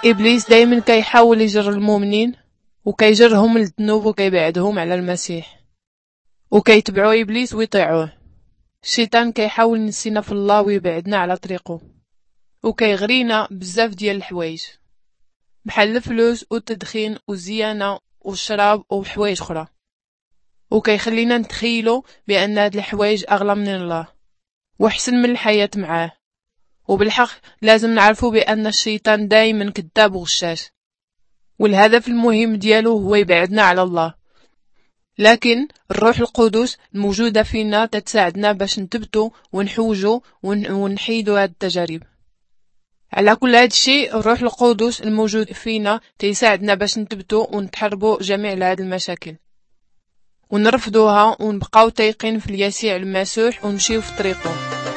إبليس دايما كيحاول يجر المؤمنين وكيجرهم للذنوب وكيبعدهم على المسيح، وكيتبعوا إبليس ويطيعوه. الشيطان كيحاول ينسينا في الله ويبعدنا على طريقه، وكيغرينا بزاف ديال الحوايج بحال الفلوس والتدخين والزيانة والشراب وحوايج اخرى، وكيخلينا نتخيلوا بان هاد الحوايج اغلى من الله وحسن من الحياة معاه. وبالحق لازم نعرفوا بان الشيطان دايما كذاب وغشاش، والهدف المهم ديالو هو يبعدنا على الله. لكن الروح القدس الموجودة فينا تتساعدنا باش نثبتوا ونحوجوا ونحيدوا هاد التجارب. على كل هاد الشيء الروح القدس الموجود فينا تيساعدنا باش نثبتوا ونتحربوا جميع هاد المشاكل ونرفضوها ونبقاو تايقين في اليسوع المسيح ونمشيو في طريقه.